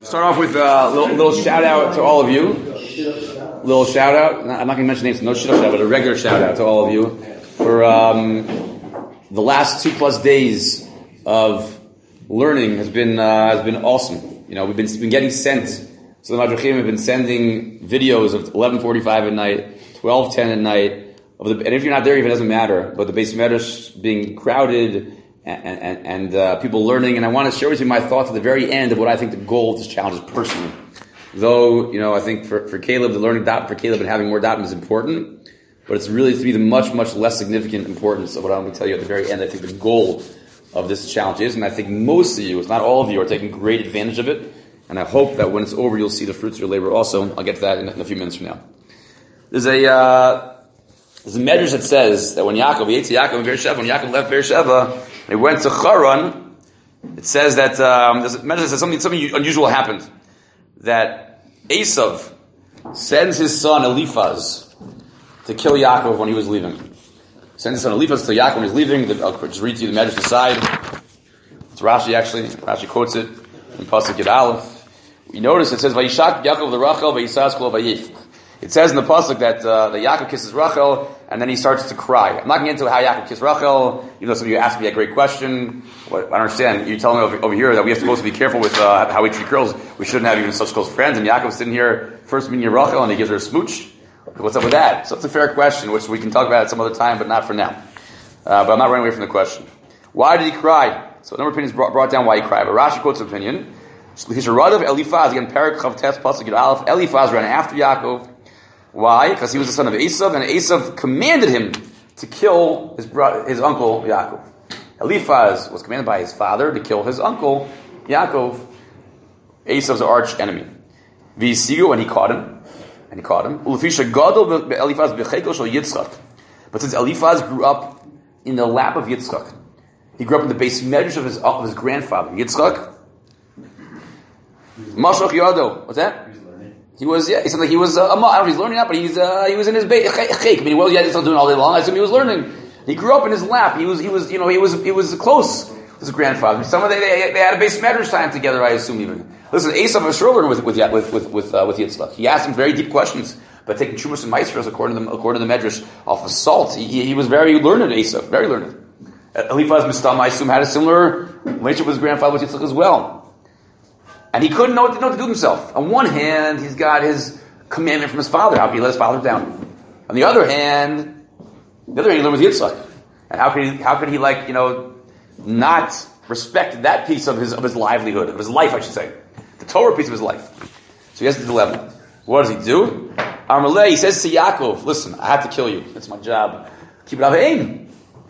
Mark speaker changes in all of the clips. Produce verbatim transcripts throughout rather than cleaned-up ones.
Speaker 1: Start off with a little, little shout out to all of you. Little shout out. I'm not going to mention names, no shout out, but a regular shout out to all of you for um, the last two plus days of learning has been uh, has been awesome. You know, we've been been getting sent. So the Madrachim have been sending videos of eleven forty-five at night, twelve ten at night. Of the, and if you're not there, even it doesn't matter. But the Beis Medrash being crowded. And, and, and uh, people learning, and I want to share with you my thoughts at the very end of what I think the goal of this challenge is personally. Though, you know, I think for, for Caleb, the learning dot for Caleb and having more datim is important, but it's really to me the much, much less significant importance of what I'm going to tell you at the very end. I think the goal of this challenge is, and I think most of you, if not all of you, are taking great advantage of it, and I hope that when it's over, you'll see the fruits of your labor also. I'll get to that in, in a few minutes from now. There's a, uh, there's a medrash that says that when Yaakov, Yaakov and Beersheba, when Yaakov left Beersheba, they went to Charan. It says that um, there's a medrash that something something unusual happened. That Esav sends his son Eliphaz to kill Yaakov when he was leaving. Sends his son Eliphaz to Yaakov when he was leaving. The, I'll just read to you the medrash aside. It's Rashi actually. Rashi quotes it in Pasuk Yud Aleph. You notice it says Vayishak Yaakov l'Rachel v'Yisas kol vayif. It says in the pasuk that uh, the Yaakov kisses Rachel, and then he starts to cry. I'm not going to get into how Yaakov kissed Rachel. You know, some of you asked me a great question. What, I don't understand. You're telling me over, over here that we are supposed to be careful with uh, how we treat girls. We shouldn't have even such close friends. And Yaakov's sitting here first meeting Rachel, and he gives her a smooch. What's up with that? So it's a fair question, which we can talk about at some other time, but not for now. Uh, but I'm not running away from the question. Why did he cry? So a number of opinions brought, brought down why he cried. But Rashi quotes an opinion. Eliphaz, again, Perek Chav Tes Pasuk Yud Aleph. Eliphaz ran after Yaakov. Why? Because he was the son of Esav, and Esav commanded him to kill his brother, his uncle Yaakov. Eliphaz was commanded by his father to kill his uncle Yaakov, Esav's arch enemy. V'isigu, and he caught him, and he caught him. Ulefisha gadol Eliphaz b'chekel shel Yitzchak. But since Eliphaz grew up in the lap of Yitzchak, he grew up in the Beis Medrash of his of his grandfather Yitzchak. Mashach Yado. What's that? He was, yeah, he said like he was, uh, I don't know if he's learning that, but he's, uh, he was in his beit, chayk. I mean, well, yeah, he's still doing all day long. I assume he was learning. He grew up in his lap. He was, he was, you know, he was, he was close to his grandfather. Some of they, they, they had a Beis Medrash time together, I assume even. Listen, Esav was sure learning with, with, with, with, with, uh, with Yitzchak. He asked him very deep questions, but taking Chumash and Maestros, according to the, according to the Medrash, off of salt, he, he, he was very learned, Esav, very learned. Eliphaz Mistam, I assume, had a similar relationship with his grandfather with Yitzchak as well. And he couldn't know what to, know what to do with himself. On one hand, he's got his commandment from his father. How could he let his father down? On the other hand, the other hand, he learned with Yitzchak. And how could he, how could he like, you know, not respect that piece of his, of his livelihood, of his life, I should say. The Torah piece of his life. So he has the dilemma. What does he do? Amalei, he says to Yaakov, listen, I have to kill you. It's my job. Keep it out of aim.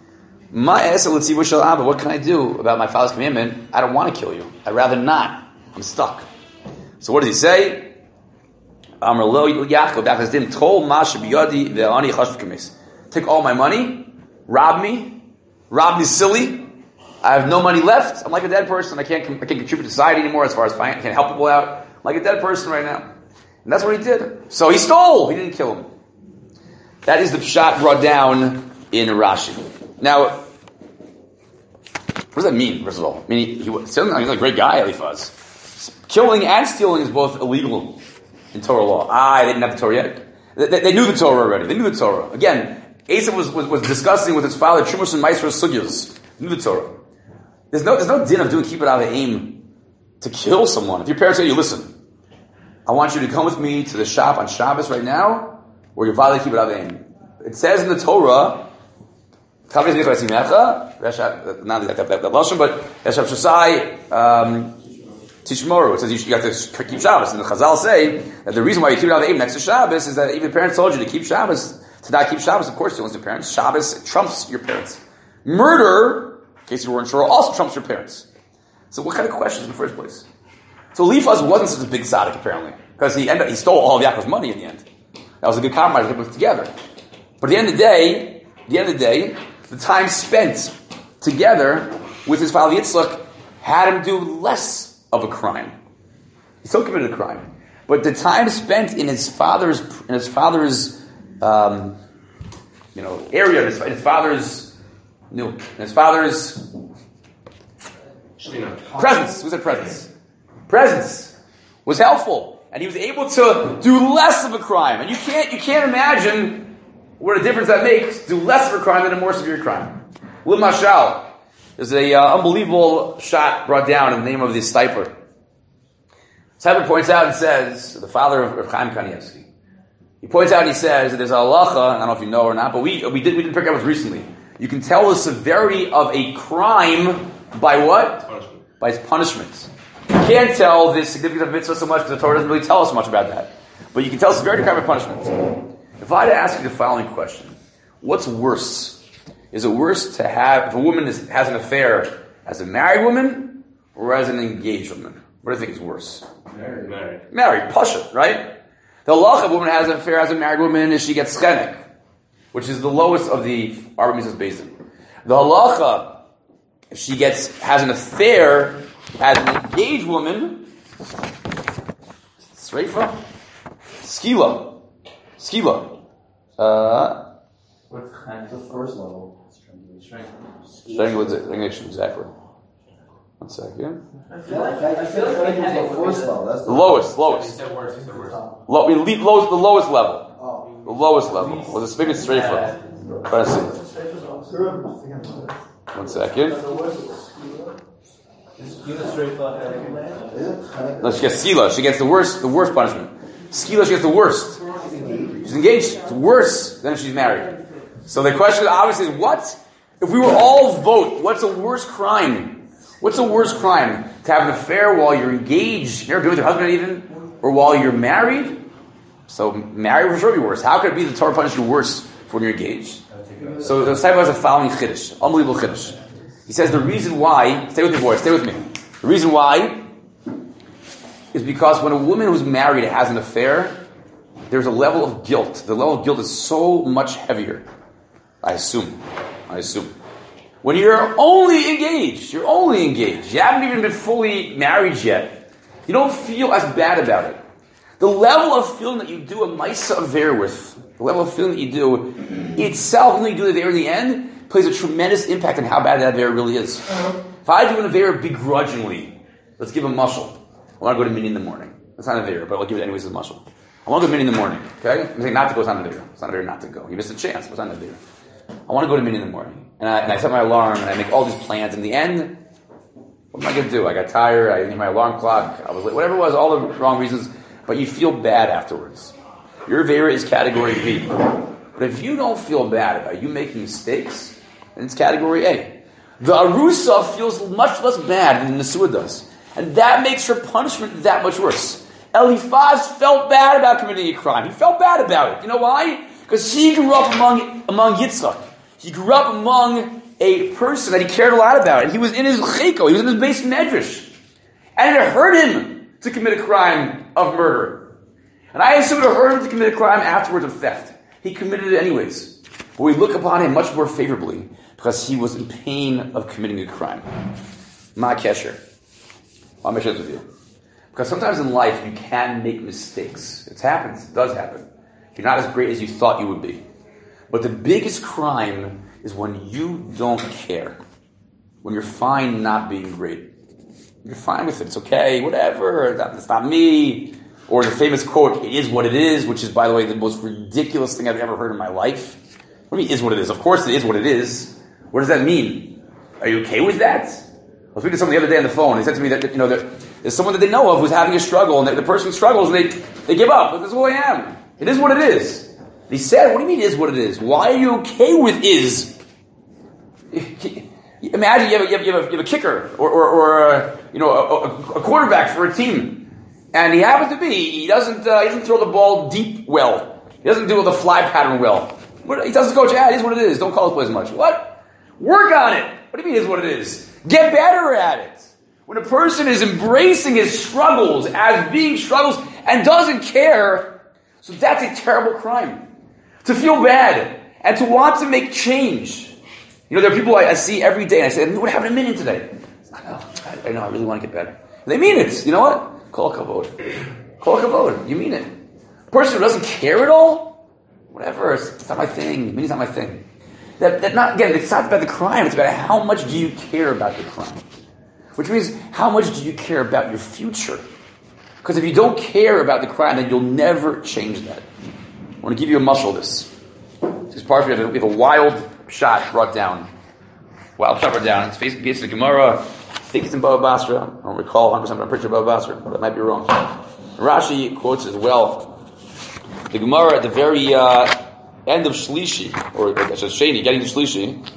Speaker 1: What can I do about my father's commandment? I don't want to kill you. I'd rather not. I'm stuck. So what does he say? Take all my money, rob me, rob me silly. I have no money left. I'm like a dead person. I can't, I can't contribute to society anymore as far as finance. I can't help people out. I'm like a dead person right now. And that's what he did. So he stole. He didn't kill him. That is the pshat brought down in Rashi. Now, what does that mean, first of all? I mean, he, he was, he's a great guy, Eliphaz. Killing and stealing is both illegal in Torah law. Ah, they didn't have the Torah yet. They, they, they knew the Torah already. They knew the Torah. Again, Esav was, was, was discussing with his father Chumash and Maestros Sugyos. Knew the Torah. There's no there's no din of doing keep it out of aim to kill someone. If your parents tell you, listen, I want you to come with me to the shop on Shabbos right now, or your father keep it out of aim. It says in the Torah, not that that lashon, but Yeshav Shasai. Um, Tishmoru, it says you, you have to keep Shabbos. And the Chazal say that the reason why you keep it out of aim next to Shabbos is that even parents told you to keep Shabbos, to not keep Shabbos, of course, you want your parents. Shabbos trumps your parents. Murder, in case you weren't sure, also trumps your parents. So what kind of questions in the first place? So Eliphaz wasn't such a big tzaddik, apparently, because he ended up, he stole all of Yaakov's money in the end. That was a good compromise to put together. But at the end of the day, at the end of the day, the time spent together with his father Yitzchak had him do less of a crime. He still committed a crime, but the time spent in his father's in his father's um, you know area, in his, in his father's you know, in his father's presence. Who said presence? Presence. was helpful. And he was able to do less of a crime. And you can't, you can't imagine what a difference that makes, do less of a crime than a more severe crime. L'mashal, there's a uh, unbelievable shot brought down in the name of the Stiper. Stiper points out and says, the father of, of Chaim Kanievsky, he points out and he says that there's a halacha, I don't know if you know or not, but we, we, did, we didn't pick up this recently. You can tell the severity of a crime by what? Punishment. By its punishment. You can't tell the significance of mitzvah so much because the Torah doesn't really tell us much about that. But you can tell severity of crime by punishment. If I had to ask you the following question, what's worse? Is it worse to have, if a woman is, has an affair as a married woman or as an engaged woman? What do you think is worse?
Speaker 2: Married. Married.
Speaker 1: Married. Pasha, right? The halacha, a woman has an affair as a married woman is she gets chenek, which is the lowest of the Arba Mitzvahs Beis. The halacha, if she gets, has an affair as an engaged woman, Sreifa, Skila, Skila. Uh,
Speaker 3: What's the first level?
Speaker 1: Strangulation, exactly. One second.
Speaker 3: I feel like I feel like it was the first level. That's the
Speaker 1: lowest, lowest.
Speaker 2: He said worse, he said worse.
Speaker 1: Low, I mean, lead, lowest, the lowest level.
Speaker 3: Oh.
Speaker 1: The lowest level. Was a spigot Sreifa. Try to see. One second. No, she gets skila. She gets the worst, the worst punishment. Skila, she gets the worst. She's engaged. It's worse than if she's married. So the question obviously is, what? If we were all vote, what's a worse crime? What's a worse crime? To have an affair while you're engaged, you ever been with your husband even? Or while you're married? So married for sure be worse. How could it be the Torah punishes you worse when you're engaged? So the Saiba has a following chiddush, unbelievable chiddush. He says the reason why, stay with me boys, stay with me. The reason why is because when a woman who's married has an affair, there's a level of guilt. The level of guilt is so much heavier. I assume. I assume. When you're only engaged, you're only engaged. You haven't even been fully married yet. You don't feel as bad about it. The level of feeling that you do a Maisa Aver with, the level of feeling that you do itself, when you do it there in the end, plays a tremendous impact on how bad that Aver really is. If I do an Aver begrudgingly, let's give a muscle. I want to go to Mini in the morning. That's not an Aver, but I'll give it anyways as a muscle. I want to go to Mini in the morning, okay? I'm saying not to go, it's not an Aver. It's not an Aver not to go. You missed a chance, but it's not an Aver. I want to go to Mini in the morning. And I, and I set my alarm, and I make all these plans. In the end, what am I going to do? I got tired, I need my alarm clock, I was late, whatever it was, all the wrong reasons. But you feel bad afterwards. Your Avera is category B. But if you don't feel bad about you making mistakes, then it's category A. The Arusa feels much less bad than the Nesua does. And that makes her punishment that much worse. Eliphaz felt bad about committing a crime. He felt bad about it. You know why? Because he grew up among, among Yitzchak. He grew up among a person that he cared a lot about. And he was in his cheko. He was in his base medrash. And it hurt him to commit a crime of murder. And I assume it hurt him to commit a crime afterwards of theft. He committed it anyways. But we look upon him much more favorably because he was in pain of committing a crime. Ma kesher. I'll make sure this with you. Because sometimes in life you can make mistakes. It happens. It does happen. You're not as great as you thought you would be. But the biggest crime is when you don't care. When you're fine not being great. You're fine with it. It's okay. Whatever. It's not me. Or the famous quote, it is what it is, which is, by the way, the most ridiculous thing I've ever heard in my life. What do you mean, is what it is? Of course it is what it is. What does that mean? Are you okay with that? I was speaking to someone the other day on the phone. They said to me that, you know, there's someone that they know of who's having a struggle, and the, the person struggles, and they, they give up. But this is who I am. It is what it is. And he said, what do you mean is what it is? Why are you okay with is? Imagine you have a, you have, you have a, you have a kicker, or, or, or a, you know, a, a quarterback for a team. And he happens to be, he doesn't uh, he doesn't throw the ball deep well. He doesn't do the fly pattern well. What, he tells the coach, yeah, it is what it is. Don't call his plays much. What? Work on it. What do you mean it is what it is? Get better at it. When a person is embracing his struggles as being struggles and doesn't care, so that's a terrible crime. To feel bad and to want to make change. You know, there are people I, I see every day and I say, what happened to Minion today? I know, I, I know, I really want to get better. And they mean it. You know what? Kol kavod. Kol kavod. You mean it. A person who doesn't care at all, whatever, it's, it's not my thing. It's not my thing. That, that not, again, it's not about the crime. It's about how much do you care about the crime. Which means, how much do you care about your future? Because if you don't care about the crime, then you'll never change that. I want to give you a muscle of this. This part we have, we have a wild shot brought down. Wild shot brought down. It's based in the Gemara. I think it's in Baba Basra. I don't recall one hundred percent, but I'm pretty sure Baba Basra, but I might be wrong. Rashi quotes as well. The Gemara at the very uh, end of Shlishi, or I should Sheni, getting to Shlishi.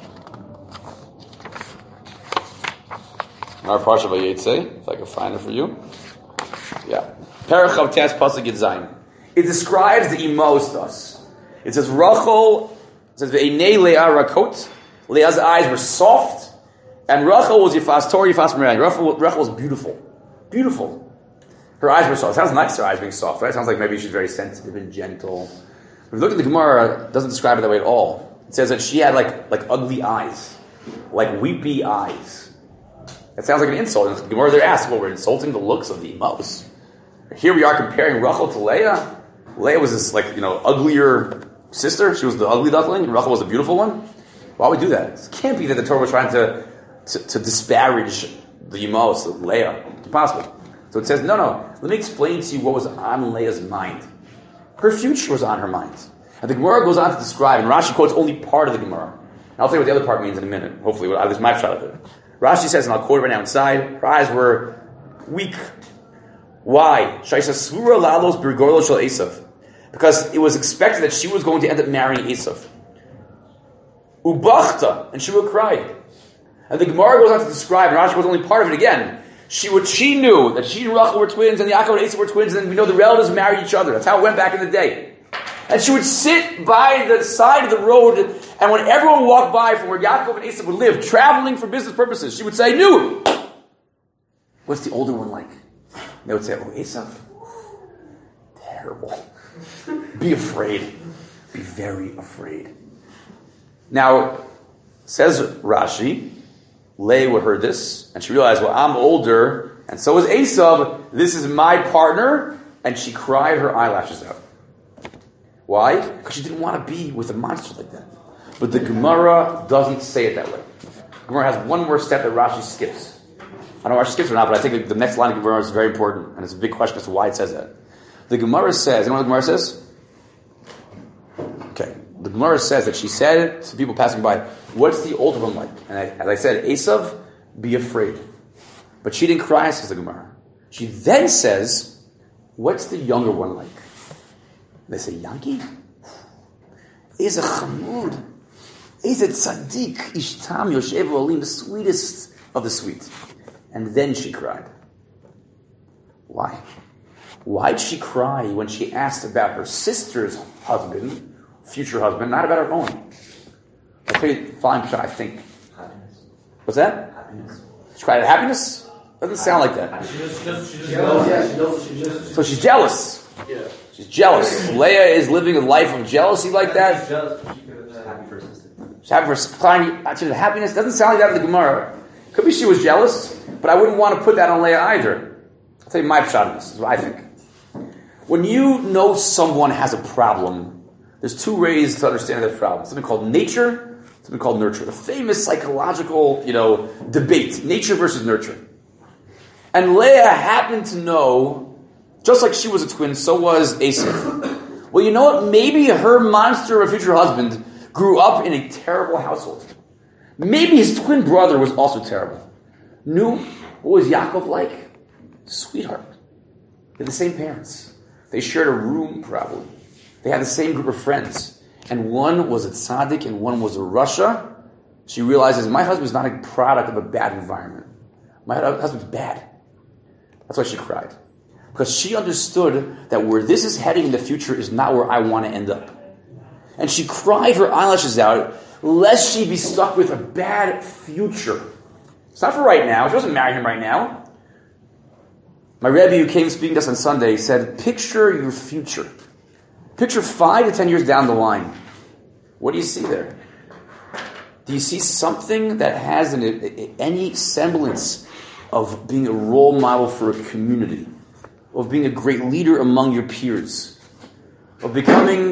Speaker 1: Our Parsha Vayetze, if I can find it for you. Yeah. Parachav Tes Pasuk Yud Zayin. It describes the Imos to us. It says Rachel, it says Ve'enei Leah Rakot. Leah's eyes were soft, and Rachel was Yifas Tor Yifas Meriah. Rachel, Rachel was beautiful. Beautiful. Her eyes were soft. It sounds nice, her eyes being soft, right? It sounds like maybe she's very sensitive and gentle. If you look at the Gemara, it doesn't describe it that way at all. It says that she had like, like ugly eyes. Like weepy eyes. That sounds like an insult. And the Gemara there asks, well, we're insulting the looks of the Imos. Here we are comparing Rachel to Leah. Leah was this, like, you know, uglier sister. She was the ugly duckling, and Rachel was the beautiful one. Why would we do that? It can't be that the Torah was trying to, to, to disparage the Imos, Leah. It's impossible. So it says, no, no, let me explain to you what was on Leah's mind. Her future was on her mind. And the Gemara goes on to describe, and Rashi quotes only part of the Gemara. And I'll tell you what the other part means in a minute, hopefully, at least my shot of it. Rashi says, and I'll quote it right now inside, her eyes were weak. Why? Because it was expected that she was going to end up marrying Esav. Ubachta, and she would cry. And the Gemara goes on to describe, and Rashi was only part of it again. She would, she knew that she and Rachel were twins, and Yaakov and Esav were twins, and we know the relatives married each other. That's how it went back in the day. And she would sit by the side of the road, and when everyone walked by from where Yaakov and Esav would live, traveling for business purposes, she would say, "Nu, what's the older one like?" And they would say, "Oh, Esav, terrible. Be afraid. Be very afraid." Now, says Rashi, Leah would heard this, and she realized, well, I'm older, and so is Esav. This is my partner, and she cried her eyelashes out. Why? Because she didn't want to be with a monster like that. But the Gemara doesn't say it that way. The Gemara has one more step that Rashi skips. I don't know if Rashi skips or not, but I think the next line of Gemara is very important, and it's a big question as to why it says that. The Gemara says, you know what the Gemara says? Okay. The Gemara says that she said to people passing by, what's the older one like? And I, as I said, Esav, be afraid. But she didn't cry, says the Gemara. She then says, what's the younger one like? They say, Yankee? Is a chamud. Is a tzaddik. Ishtam Yoshev Olim, the sweetest of the sweet. And then she cried. Why? Why did she cry when she asked about her sister's husband, future husband, not about her own? I'll tell you the following shot, I think.
Speaker 3: Happiness.
Speaker 1: What's that?
Speaker 3: Happiness.
Speaker 1: She cried at happiness? Doesn't sound like that.
Speaker 3: She just, just, she just knows. Yeah, she knows. She just.
Speaker 1: So she's jealous.
Speaker 3: Yeah.
Speaker 1: She's jealous. Leah is living a life of jealousy like that.
Speaker 3: She's jealous. She could have happy for her sister.
Speaker 1: She's happy for crying. Actually, happiness doesn't sound like that in the Gemara. Could be she was jealous, but I wouldn't want to put that on Leah either. I'll tell you my shot of this. This is what I think. When you know someone has a problem, there's two ways to understand that problem. Something called nature, something called nurture. The famous psychological, you know, debate: nature versus nurture. And Leah happened to know, just like she was a twin, so was Esav. Well, you know what? Maybe her monster of a future husband grew up in a terrible household. Maybe his twin brother was also terrible. Knew what was Yaakov like? Sweetheart. They had the same parents. They shared a room, probably. They had the same group of friends. And one was a tzaddik and one was a rasha. She realizes, my husband's not a product of a bad environment. My husband's bad. That's why she cried. Because she understood that where this is heading in the future is not where I want to end up. And she cried her eyelashes out, lest she be stuck with a bad future. It's not for right now. She doesn't marry him right now. My Rebbe, who came speaking to us on Sunday, said, picture your future. Picture five to ten years down the line. What do you see there? Do you see something that has an, any semblance of being a role model for a community? Of being a great leader among your peers? Of becoming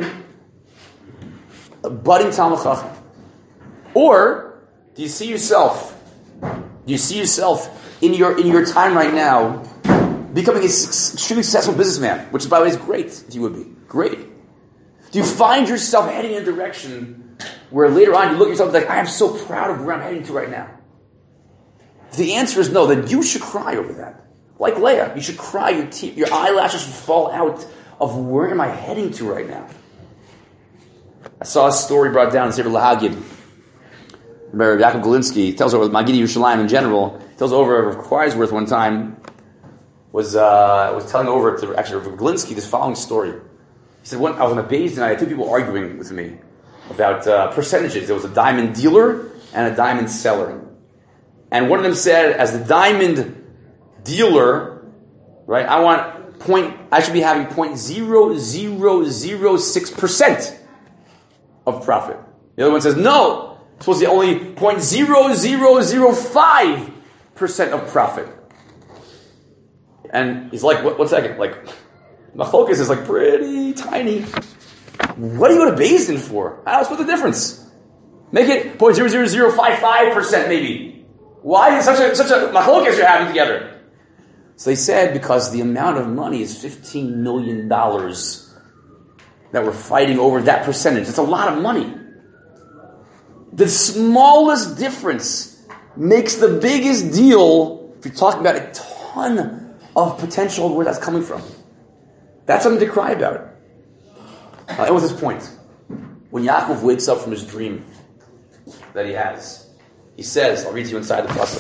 Speaker 1: a budding Talmid Chacham? Or do you see yourself, do you see yourself in your in your time right now becoming an extremely successful businessman, which by the way is great if you would be. Great. Do you find yourself heading in a direction where later on you look at yourself and like, I am so proud of where I'm heading to right now? If the answer is no, then you should cry over that. Like Leah, you should cry, your, te- your eyelashes should fall out of where am I heading to right now? I saw a story brought down in Sefer Lahagid. Rabbi Yaakov Galinsky tells over Magidi Yerushalayim in general, tells over Rav Kreisworth one time, was uh, was telling over to actually Rav Galinsky this following story. He said, one, I was on a base and I had two people arguing with me about uh, percentages. There was a diamond dealer and a diamond seller. And one of them said, as the diamond dealer, right, I want point, I should be having point zero zero zero six percent of profit. The other one says, no, it's supposed to be only point zero zero zero five percent of profit. And he's like, what, one second, like, Machlokas is like pretty tiny. What do you go to Beis Din for? I don't know, split the difference. Make it zero point zero zero zero five five percent maybe. Why is such a such a Machlokas you're having together? So they said because the amount of money is fifteen million dollars that we're fighting over that percentage. It's a lot of money. The smallest difference makes the biggest deal if you're talking about a ton of potential where that's coming from. That's something to cry about. Uh, and what's his point? When Yaakov wakes up from his dream that he has, he says, I'll read to you inside the pasuk.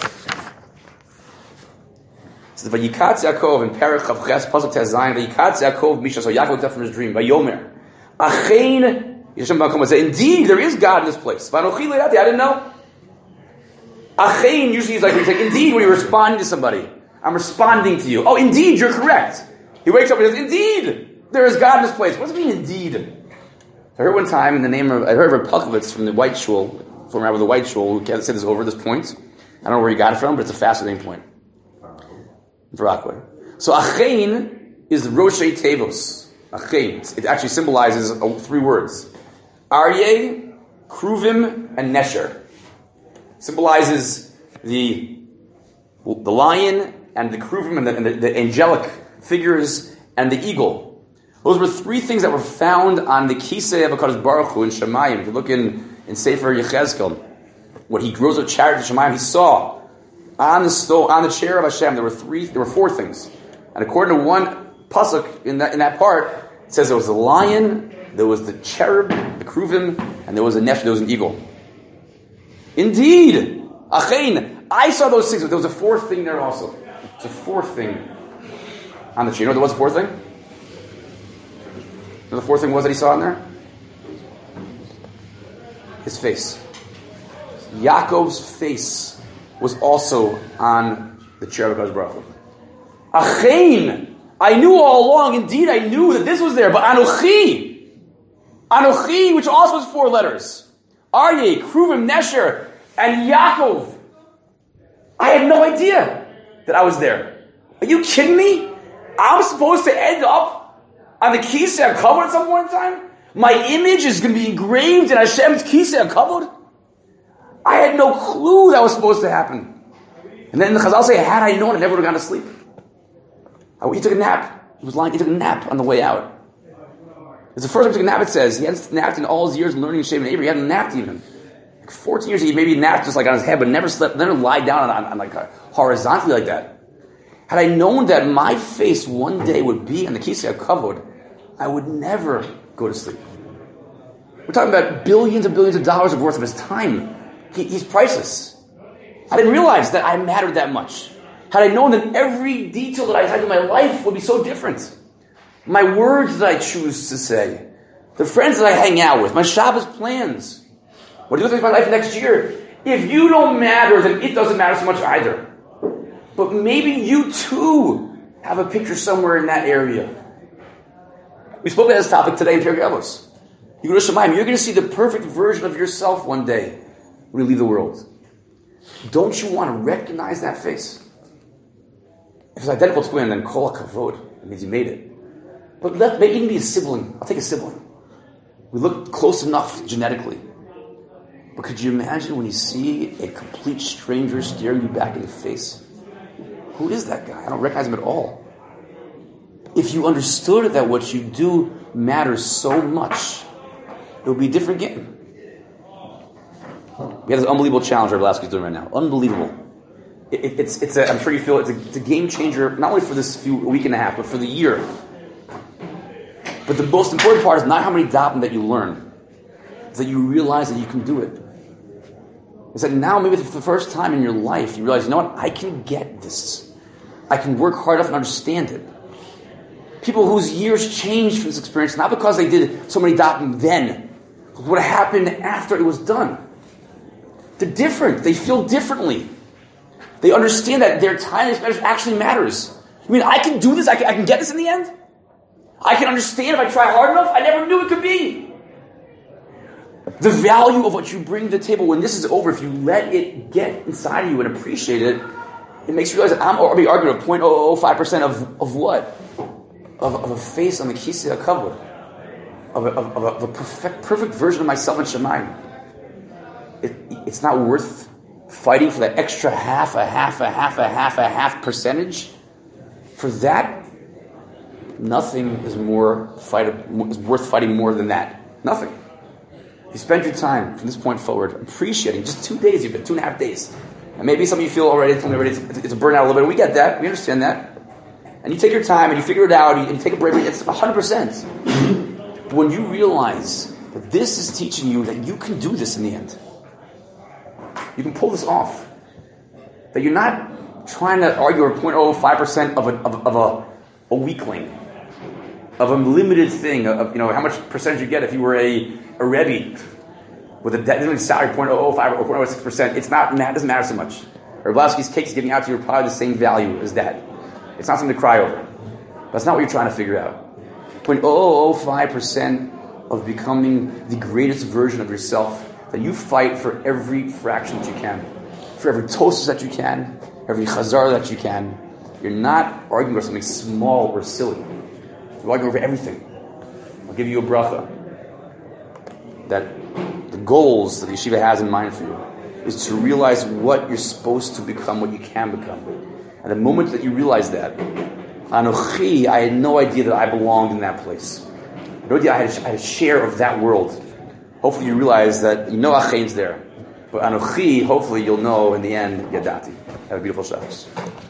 Speaker 1: It says, Vayikatz Yaakov in Perek Chav Ches pasuk Tez Zayin. Vayikatz Yaakov Misha. So Yaakov wakes up from his dream. Vayomer Achein Yishem Bakom would say, indeed, there is God in this place. Vanochi Leidati. I didn't know. Achein usually is like when you say, indeed, when you're responding to somebody. I'm responding to you. Oh, indeed, you're correct. He wakes up and says, indeed, there is God in this place. What does it mean, indeed? I heard one time in the name of, I heard of Pukovitz from the White Shul, former rabbi of the White Shul, who said this over this point. I don't know where he got it from, but it's a fascinating point. For Rockaway. So Achein is Roshei Tevos. Achein. It actually symbolizes three words. Aryeh, Kruvim, and Nesher. Symbolizes the, the lion and the Kruvim and, the, and the, the angelic figures and the eagle. Those were three things that were found on the Kisei of HaKadosh Baruch Hu in Shemayim. If you look in, in Sefer Yechezkel, when he grows a chariot in Shemayim, he saw on the stone, on the chair of Hashem, there were three, there were four things. And according to one pasuk in that in that part, it says there was a lion, there was the cherub, the kruvim, and there was a nesh, there was an eagle. Indeed, Achein, I saw those things, but there was a fourth thing there also. It's a fourth thing on the chair. You know what was the fourth thing? You know the fourth thing was that he saw in there? His face. Yaakov's face was also on the chair of God's Baruch Hu. Achein, I knew all along, indeed I knew that this was there, but Anochi, Anochi, which also has four letters, Aryeh, Kruvim, Nesher, and Yaakov. I had no idea that I was there. Are you kidding me? I'm supposed to end up on the Kisei HaKavod at some point in time? My image is going to be engraved in Hashem's Kisei HaKavod? I had no clue that was supposed to happen. And then the Chazal say, had I known, I never would have gone to sleep. He took a nap. He was lying, he took a nap on the way out. It's the first time he took a nap, it says. He hadn't napped in all his years of learning Shem and Avery. He hadn't napped even. Like fourteen years, he maybe napped just like on his head, but never slept, never lied down on, on, on like a, horizontally like that. Had I known that my face one day would be on the Kisei HaKavod, I would never go to sleep. We're talking about billions and billions of dollars of worth of his time. He, he's priceless. I didn't realize that I mattered that much. Had I known that every detail that I had in my life would be so different. My words that I choose to say. The friends that I hang out with. My Shabbos plans. What do you think of my life next year? If you don't matter, then it doesn't matter so much either. But maybe you too have a picture somewhere in that area. We spoke about this topic today in Pirkei Avos. You go to Shemayim, you're going to see the perfect version of yourself one day when you leave the world. Don't you want to recognize that face? If it's identical twin, then kol kavod. It means you made it. But let maybe even be a sibling. I'll take a sibling. We look close enough genetically. But could you imagine when you see a complete stranger staring you back in the face? Who is that guy? I don't recognize him at all. if you understood that what you do matters so much, it would be a different game. We have this unbelievable challenge Rabbi Lasky is doing right now. Unbelievable. It, it, it's, it's a, I'm sure you feel it's a, it's a game changer, not only for this few a week and a half, but for the year. But the most important part is not how many daven that you learn. It's that you realize that you can do it. It's that now, maybe for the first time in your life, you realize, you know what, I can get this. I can work hard enough and understand it. People whose years changed from this experience, not because they did so many daven then, but what happened after it was done. They're different. They feel differently. They understand that their time actually matters. I mean, I can do this. I can, I can get this in the end. I can understand if I try hard enough. I never knew it could be. The value of what you bring to the table when this is over, if you let it get inside of you and appreciate it, it makes you realize that I'm already arguing a zero point zero zero five percent of, of what? Of, of a face on the Kisei HaKavod. Of a, of, of a perfect, perfect version of myself in Shemayim. It, it's not worth fighting for that extra half, a half, a half, a half, a half percentage. For that, nothing is more fight, is worth fighting more than that. Nothing. You spend your time from this point forward appreciating just two days, you've been two and a half days. And maybe some of you feel already, already it's, it's a burnout a little bit. We get that. We understand that. And you take your time and you figure it out and you take a break. It's one hundred percent. But when you realize that this is teaching you that you can do this in the end, you can pull this off. That you're not trying to argue a zero point zero five percent of a of, of a, a weakling, of a limited thing, of, you know, how much percentage you get if you were a, a Rebbe with a debt salary zero point zero zero five or zero point zero six percent. It's not, it doesn't matter so much. Rablasky's cake is giving out to you probably the same value as that. It's not something to cry over. That's not what you're trying to figure out. zero point zero zero five percent of becoming the greatest version of yourself, that you fight for every fraction that you can, for every toast that you can, every chazar that you can. You're not arguing over something small or silly. You're arguing over everything. I'll give you a bracha. That the goals that the yeshiva has in mind for you is to realize what you're supposed to become, what you can become. And the moment that you realize that, Anochi, I had no idea that I belonged in that place. No idea I had, a, I had a share of that world. Hopefully you realize that you know Achein's there. But Anochi, hopefully you'll know in the end, Yadati. Have a beautiful Shabbos.